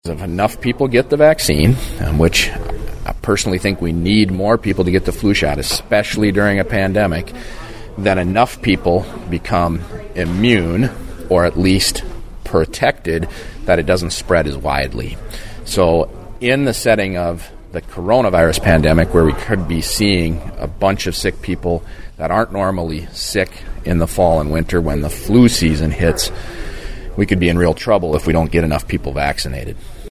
If enough people get the vaccine, which I personally think we need more people to get the flu shot, especially during a pandemic, then enough people become immune or at least protected that it doesn't spread as widely. So in the setting of the coronavirus pandemic, where we could be seeing a bunch of sick people that aren't normally sick in the fall and winter when the flu season hits, we could be in real trouble if we don't get enough people vaccinated.